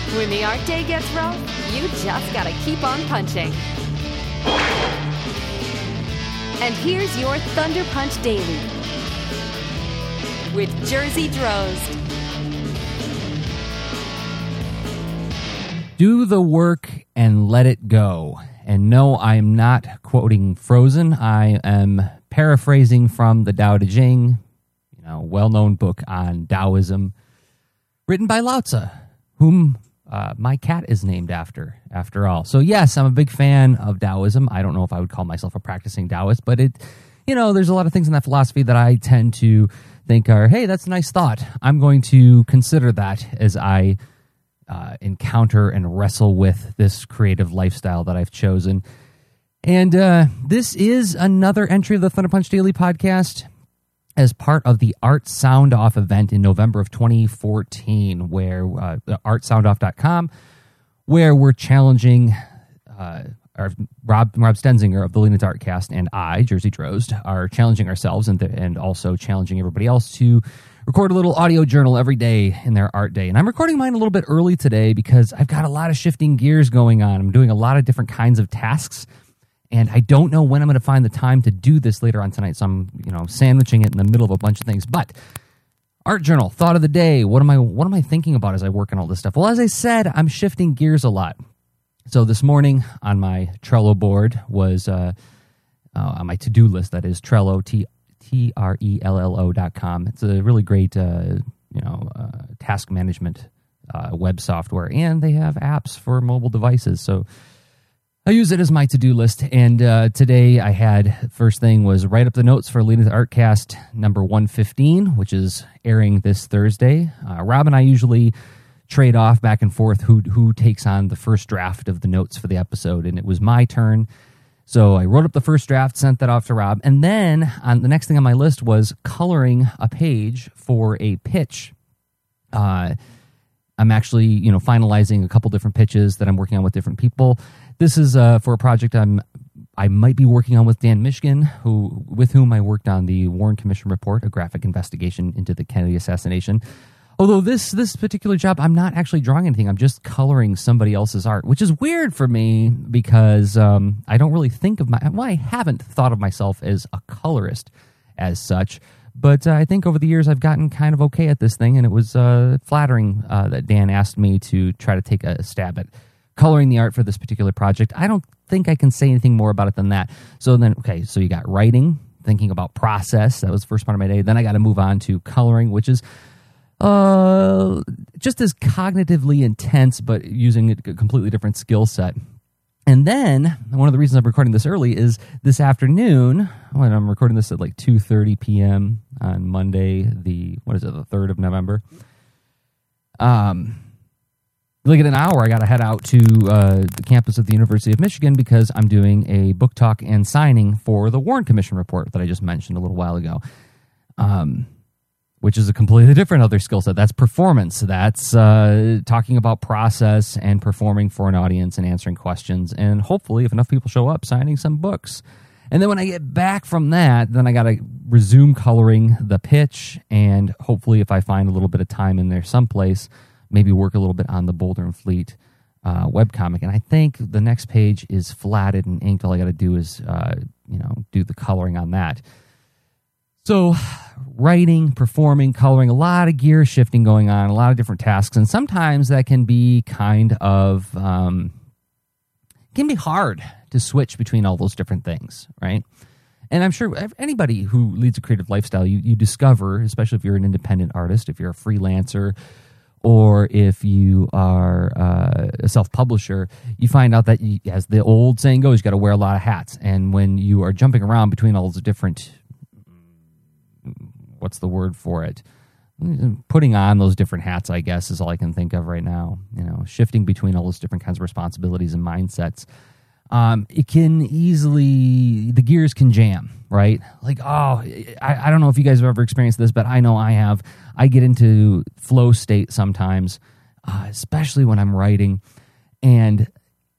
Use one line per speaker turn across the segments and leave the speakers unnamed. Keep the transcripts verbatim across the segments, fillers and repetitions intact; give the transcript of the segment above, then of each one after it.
When the art day gets rough, you just gotta keep on punching. And here's your Thunder Punch Daily with Jersey Drozd.
Do the work and let it go. And no, I am not quoting Frozen. I am paraphrasing from the Tao Te Ching, you know, well-known book on Taoism, written by Lao Tzu, whom uh, my cat is named after, after all. So yes, I'm a big fan of Taoism. I don't know if I would call myself a practicing Taoist, but it, you know, there's a lot of things in that philosophy that I tend to think are, hey, that's a nice thought. I'm going to consider that as I uh, encounter and wrestle with this creative lifestyle that I've chosen. And uh, this is another entry of the Thunder Punch Daily podcast as part of the Art Sound Off event in November of twenty fourteen, where uh, art sound off dot com, where we're challenging uh, our Rob Rob Stenzinger of the Lean Into Artcast and I, Jersey Drozd, are challenging ourselves and th- and also challenging everybody else to record a little audio journal every day in their art day. And I'm recording mine a little bit early today because I've got a lot of shifting gears going on. I'm doing a lot of different kinds of tasks, and I don't know when I'm going to find the time to do this later on tonight. So I'm, you know, sandwiching it in the middle of a bunch of things. But art journal, thought of the day. What am I what am I thinking about as I work on all this stuff? Well, as I said, I'm shifting gears a lot. So this morning on my Trello board was uh, uh, on my to-do list, that is Trello, T T R E L L O dot com. It's a really great uh, you know uh, task management uh, web software, and they have apps for mobile devices. So I use it as my to-do list, and uh, today I had, first thing was write up the notes for Lean Into Artcast number one fifteen, which is airing this Thursday. Uh, Rob and I usually trade off back and forth who who takes on the first draft of the notes for the episode, and it was my turn. So I wrote up the first draft, sent that off to Rob, and then on the next thing on my list was coloring a page for a pitch. Uh, I'm actually, you know, finalizing a couple different pitches that I'm working on with different people. This is uh, for a project I'm I might be working on with Dan Mishkin, who with whom I worked on the Warren Commission report, a graphic investigation into the Kennedy assassination. Although this this particular job, I'm not actually drawing anything. I'm just coloring somebody else's art, which is weird for me because um, I don't really think of my... Well, I haven't thought of myself as a colorist as such, but uh, I think over the years I've gotten kind of okay at this thing, and it was uh, flattering uh, that Dan asked me to try to take a stab at coloring the art for this particular project. I don't think I can say anything more about it than that. So then, okay, so you got writing, thinking about process. That was the first part of my day. Then I got to move on to coloring, which is Uh, just as cognitively intense, but using a completely different skill set. And then, one of the reasons I'm recording this early is this afternoon, when I'm recording this at like two thirty p.m. on Monday, the, what is it, the third of November. Um, like in an hour, I got to head out to uh, the campus of the University of Michigan because I'm doing a book talk and signing for the Warren Commission report that I just mentioned a little while ago. Um... which is a completely different other skill set. That's performance. That's uh, talking about process and performing for an audience and answering questions. And hopefully, if enough people show up, signing some books. And then when I get back from that, then I got to resume coloring the pitch. And hopefully, if I find a little bit of time in there someplace, maybe work a little bit on the Boulder and Fleet uh, webcomic. And I think the next page is flatted and inked. All I got to do is, uh, you know, do the coloring on that. So writing, performing, coloring, a lot of gear shifting going on, a lot of different tasks. And sometimes that can be kind of, um, can be hard to switch between all those different things, right? And I'm sure anybody who leads a creative lifestyle, you, you discover, especially if you're an independent artist, if you're a freelancer, or if you are uh, a self-publisher, you find out that, you, as the old saying goes, you got to wear a lot of hats. And when you are jumping around between all those different, what's the word for it? Putting on those different hats, I guess, is all I can think of right now. You know, shifting between all those different kinds of responsibilities and mindsets. Um, it can easily, the gears can jam, right? Like, oh, I, I don't know if you guys have ever experienced this, but I know I have. I get into flow state sometimes, uh, especially when I'm writing, and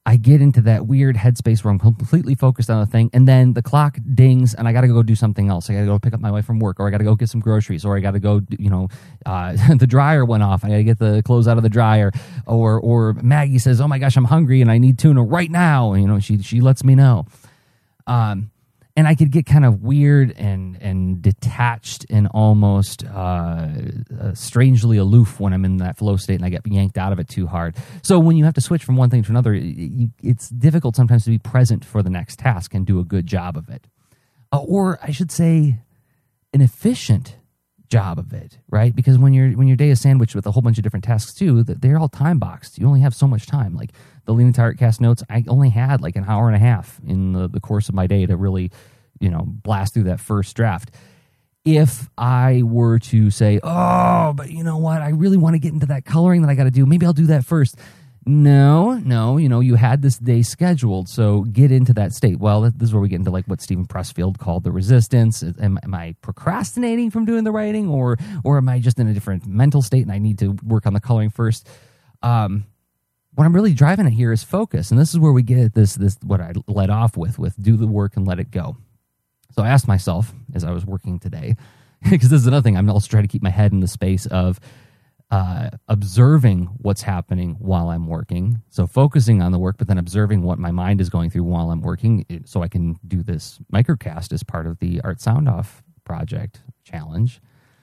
I get into that weird headspace where I'm completely focused on the thing, and then the clock dings, and I got to go do something else. I got to go pick up my wife from work, or I got to go get some groceries, or I got to go, you know, uh, the dryer went off. I got to get the clothes out of the dryer, or or Maggie says, "Oh my gosh, I'm hungry and I need tuna right now." And, you know, she she lets me know. Um, and I could get kind of weird and and detached and almost uh, uh, strangely aloof when I'm in that flow state and I get yanked out of it too hard. So when you have to switch from one thing to another, it, it's difficult sometimes to be present for the next task and do a good job of it. Uh, or I should say an efficient job of it, right? Because when your when your day is sandwiched with a whole bunch of different tasks too, they're all time boxed. You only have so much time. Like the Leaning Tart cast notes, I only had like an hour and a half in the, the course of my day to really, you know, blast through that first draft. If I were to say, oh, but you know what, I really want to get into that coloring that I got to do, maybe I'll do that first. No, no, you know, you had this day scheduled, so get into that state. Well, this is where we get into like what Stephen Pressfield called the resistance. Am, am I procrastinating from doing the writing, or or am I just in a different mental state and I need to work on the coloring first? Um, what I'm really driving at here is focus, and this is where we get at this this what I led off with with do the work and let it go. So I asked myself as I was working today, because this is another thing, I'm also trying to keep my head in the space of Uh, observing what's happening while I'm working. So focusing on the work, but then observing what my mind is going through while I'm working, so I can do this microcast as part of the Art Sound Off project challenge.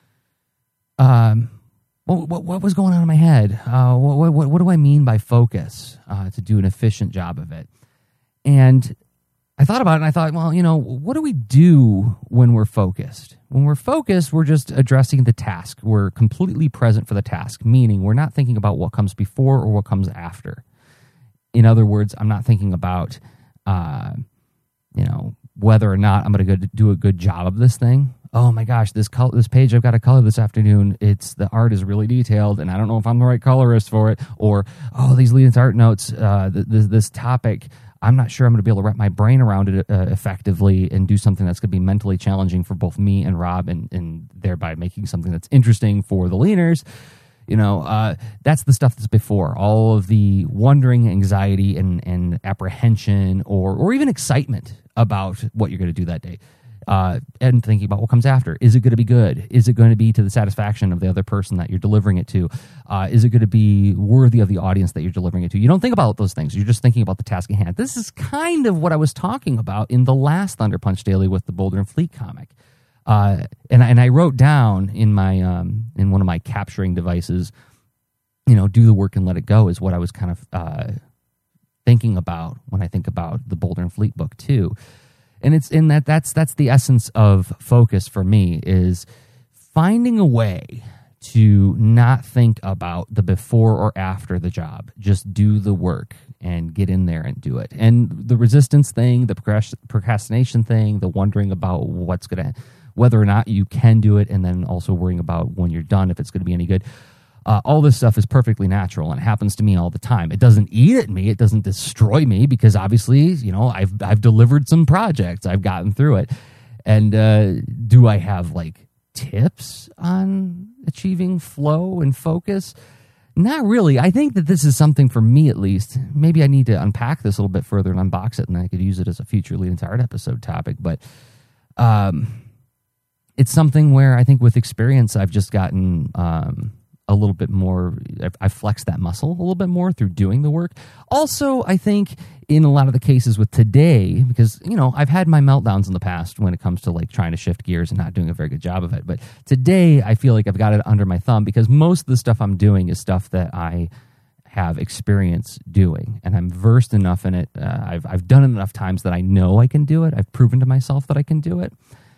Um, what, what, what was going on in my head? Uh, what, what, what do I mean by focus uh, to do an efficient job of it? And I thought about it and I thought, well, you know, what do we do when we're focused? When we're focused, we're just addressing the task. We're completely present for the task, meaning we're not thinking about what comes before or what comes after. In other words, I'm not thinking about, uh, you know, whether or not I'm going to do a good job of this thing. Oh my gosh, this color, this page I've got to color this afternoon. It's the art is really detailed, and I don't know if I'm the right colorist for it. Or oh, these Leaning Tart notes, uh, this this topic, I'm not sure I'm going to be able to wrap my brain around it uh, effectively and do something that's going to be mentally challenging for both me and Rob, and, and thereby making something that's interesting for the leaners. You know, uh, that's the stuff that's before. All of the wondering, anxiety, and, and apprehension, or or even excitement about what you're going to do that day. Uh, and thinking about what comes after. Is it going to be good? Is it going to be to the satisfaction of the other person that you're delivering it to? Uh, is it going to be worthy of the audience that you're delivering it to? You don't think about those things. You're just thinking about the task at hand. This is kind of what I was talking about in the last Thunder Punch Daily with the Boulder and Fleet comic. Uh, and, and I wrote down in my um, in one of my capturing devices, you know, do the work and let it go is what I was kind of uh, thinking about when I think about the Boulder and Fleet book too. And it's in that that's that's the essence of focus for me, is finding a way to not think about the before or after the job. Just do the work and get in there and do it. And the resistance thing, the procrastination thing, the wondering about what's going to, whether or not you can do it, and then also worrying about when you're done if it's going to be any good. Uh, all this stuff is perfectly natural, and it happens to me all the time. It doesn't eat at me. It doesn't destroy me, because obviously, you know, I've I've delivered some projects. I've gotten through it. And uh, do I have like tips on achieving flow and focus? Not really. I think that this is something for me, at least. Maybe I need to unpack this a little bit further and unbox it, and I could use it as a future Leaning Tart episode topic. But um, it's something where I think with experience, I've just gotten Um, a little bit more, I've flexed that muscle a little bit more through doing the work. Also, I think in a lot of the cases with today, because, you know, I've had my meltdowns in the past when it comes to like trying to shift gears and not doing a very good job of it. But today I feel like I've got it under my thumb, because most of the stuff I'm doing is stuff that I have experience doing, and I'm versed enough in it. Uh, I've, I've done it enough times that I know I can do it. I've proven to myself that I can do it.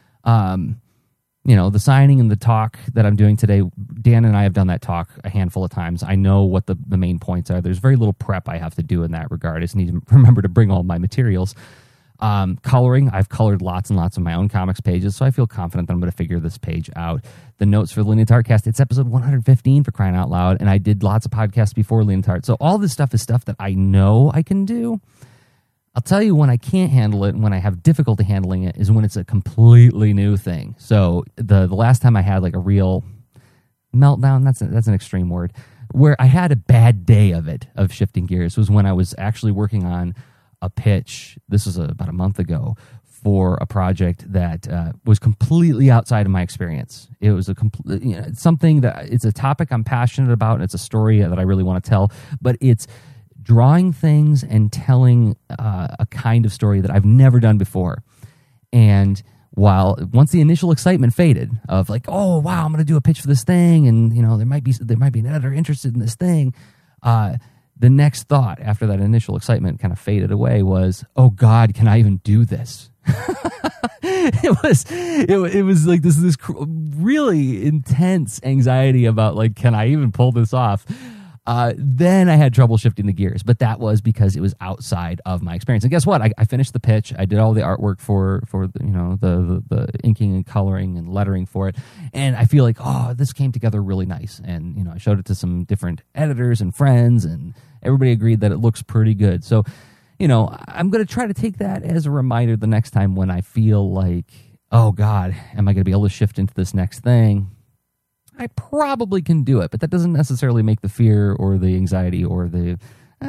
Um, You know, the signing and the talk that I'm doing today, Dan and I have done that talk a handful of times. I know what the, the main points are. There's very little prep I have to do in that regard. I just need to remember to bring all my materials. Um, coloring, I've colored lots and lots of my own comics pages, so I feel confident that I'm going to figure this page out. The notes for the Leaning Tart cast, it's episode one hundred fifteen for crying out loud, and I did lots of podcasts before Leaning Tart. So all this stuff is stuff that I know I can do. I'll tell you when I can't handle it and when I have difficulty handling it is when it's a completely new thing. So the the last time I had like a real meltdown, that's a, that's an extreme word, where I had a bad day of it, of shifting gears, was when I was actually working on a pitch. This was about a month ago for a project that uh, was completely outside of my experience. It was a complete, you know, something that it's a topic I'm passionate about, and it's a story that I really want to tell, but it's drawing things and telling uh, a kind of story that I've never done before. And while once the initial excitement faded of like, oh wow, I'm going to do a pitch for this thing, and you know there might be there might be an editor interested in this thing, uh, the next thought after that initial excitement kind of faded away was, oh God, can I even do this? it was it, it was like this this really intense anxiety about like, can I even pull this off? Uh, then I had trouble shifting the gears, but that was because it was outside of my experience. And guess what? I, I finished the pitch. I did all the artwork for for the, you know the, the the inking and coloring and lettering for it, and I feel like, oh, this came together really nice. And you know, I showed it to some different editors and friends, and everybody agreed that it looks pretty good. So, you know, I'm going to try to take that as a reminder the next time when I feel like, oh God, am I going to be able to shift into this next thing? I probably can do it, but that doesn't necessarily make the fear or the anxiety or the,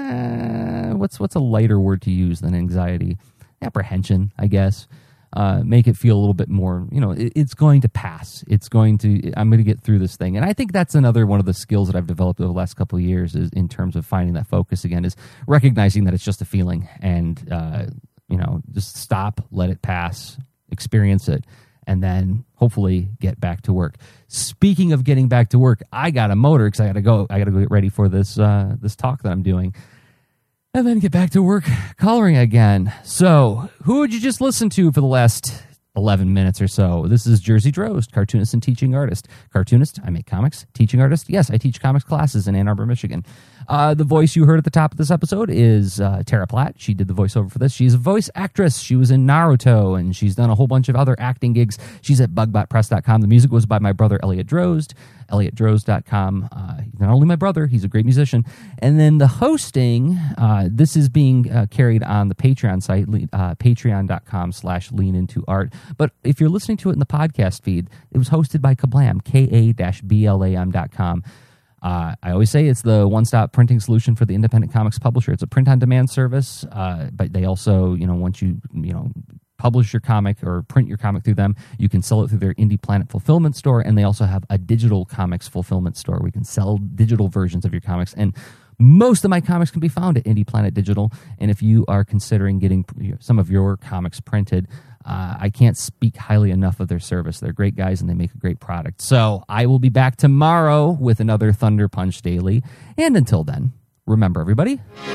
uh, what's what's a lighter word to use than anxiety? Apprehension, I guess. Uh, make it feel a little bit more, you know, it, it's going to pass. It's going to, I'm going to get through this thing. And I think that's another one of the skills that I've developed over the last couple of years is in terms of finding that focus again, is recognizing that it's just a feeling and, uh, you know, just stop, let it pass, experience it, and then hopefully get back to work. Speaking of getting back to work, I got a motor because I got to go. I got to go get ready for this uh, this talk that I'm doing, and then get back to work coloring again. So, who would you just listen to for the last eleven minutes or so? This is Jersey Drozd, cartoonist and teaching artist. Cartoonist, I make comics. Teaching artist, yes, I teach comics classes in Ann Arbor, Michigan. Uh, the voice you heard at the top of this episode is uh, Tara Platt. She did the voiceover for this. She's a voice actress. She was in Naruto, and she's done a whole bunch of other acting gigs. She's at bug bot press dot com. The music was by my brother, Elliot Drozd, elliot drozd dot com. Uh, not only my brother, he's a great musician. And then the hosting, uh, this is being uh, carried on the Patreon site, uh, patreon dot com slash lean into art. But if you're listening to it in the podcast feed, it was hosted by Kablam, K A B L A M dot com. Uh, I always say it's the one-stop printing solution for the independent comics publisher. It's a print-on-demand service, uh, but they also, you know, once you, you know, publish your comic or print your comic through them, you can sell it through their Indie Planet fulfillment store, and they also have a digital comics fulfillment store. We can sell digital versions of your comics, and most of my comics can be found at Indie Planet Digital. And if you are considering getting some of your comics printed, uh, I can't speak highly enough of their service. They're great guys, and they make a great product. So I will be back tomorrow with another Thunder Punch Daily. And until then, remember, everybody.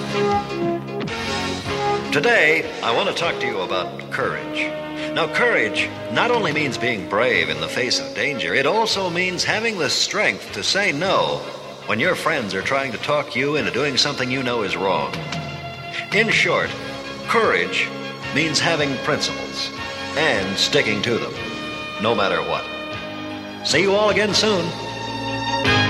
Today, I want to talk to you about courage. Now, courage not only means being brave in the face of danger, it also means having the strength to say no when your friends are trying to talk you into doing something you know is wrong. In short, courage means having principles and sticking to them, no matter what. See you all again soon.